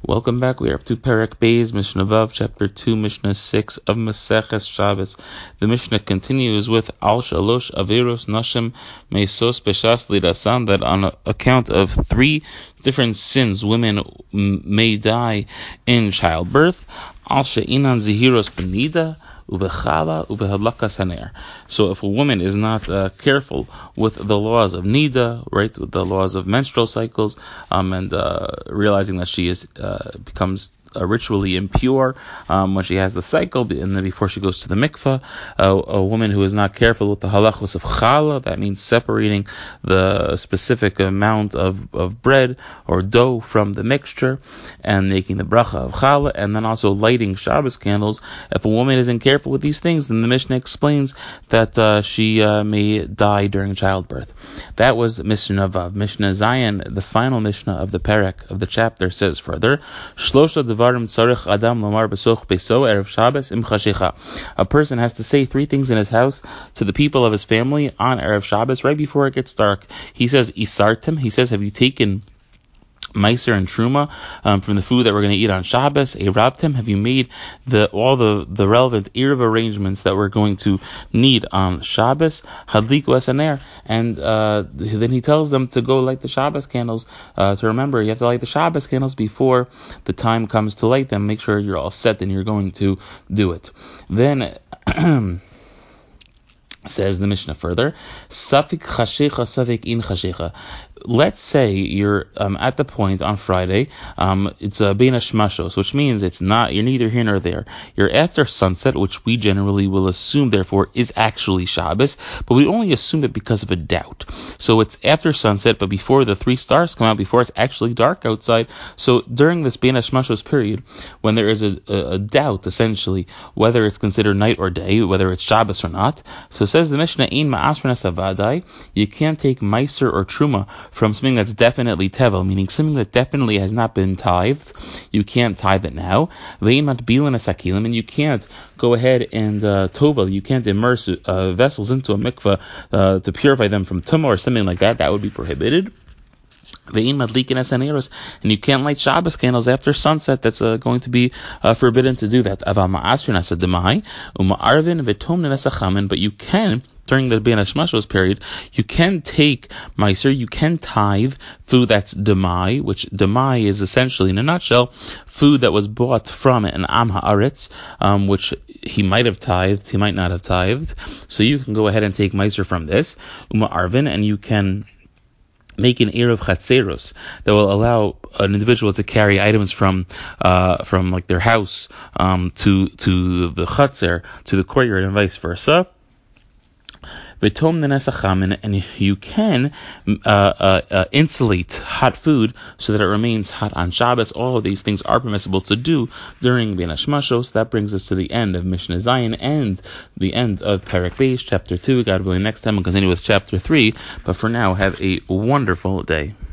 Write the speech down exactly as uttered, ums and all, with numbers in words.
Welcome back. We are up to Perek Beis, Mishnah Vav, Chapter two, Mishnah six of Maseches Shabbos. The Mishnah continues with Al Shalosh Averos Nashim Meisos Beshas Lidasan, that on account of three different sins, women may die in childbirth. Al She'inan Zihiros Benida Ubechala Ubehadlakas Haner. So if a woman is not uh, careful with the laws of Nida, right, with the laws of menstrual cycles, um, and uh, realizing that she is uh, becomes Uh, ritually impure um, when she has the cycle, and then before she goes to the mikveh, uh, a woman who is not careful with the halachos of challah, that means separating the specific amount of, of bread or dough from the mixture, and making the bracha of challah, and then also lighting Shabbos candles. If a woman isn't careful with these things, then the Mishnah explains that uh, she uh, may die during childbirth. That was Mishnah Vav. Mishnah Zayin, the final Mishnah of the Perek of the chapter, says further, Shlosha a person has to say three things in his house to the people of his family on Erev Shabbos right before it gets dark. He says, Isartim, he says, have you taken Meiser and Truma um, from the food that we're going to eat on Shabbos? Erabtim, have you made the all the, the relevant Erev arrangements that we're going to need on Shabbos? Hadliku esaner, and uh, then he tells them to go light the Shabbos candles. Uh, to remember, you have to light the Shabbos candles before the time comes to light them. Make sure you're all set and you're going to do it. Then says the Mishnah further, Safik chashecha, Safik in chashecha. Let's say you're um, at the point on Friday, um, it's a bein hashmashos, which means it's not, you're neither here nor there. You're after sunset, which we generally will assume, therefore, is actually Shabbos, but we only assume it because of a doubt. So it's after sunset, but before the three stars come out, before it's actually dark outside. So during this bein hashmashos period, when there is a, a, a doubt, essentially, whether it's considered night or day, whether it's Shabbos or not, so says the Mishnah, Ein ma'asrenas avadai, you can't take meiser or truma from something that's definitely tevel, meaning something that definitely has not been tithed. You can't tithe it now. Ve'in matbilan asakilim, and you can't go ahead and uh, tovel, you can't immerse uh, vessels into a mikveh uh, to purify them from tumah or something like that. That would be prohibited. And you can't light Shabbos candles after sunset. That's uh, going to be uh, forbidden to do that. But you can, during the bein hashmashos period, you can take meiser, you can tithe food that's demai, which demai is essentially, in a nutshell, food that was bought from an am haaretz, um, which he might have tithed, he might not have tithed. So you can go ahead and take meiser from this, uma arvin, and you can make an erev chatzeros that will allow an individual to carry items from uh, from like their house um, to to the chatzer, to the courtyard, and vice versa. And you can uh, uh, uh, insulate hot food so that it remains hot on Shabbos. All of these things are permissible to do during bein hashmashos. That brings us to the end of Mishnah Zayin and the end of Perek Beis, Chapter two. God willing, next time we'll continue with Chapter three. But for now, have a wonderful day.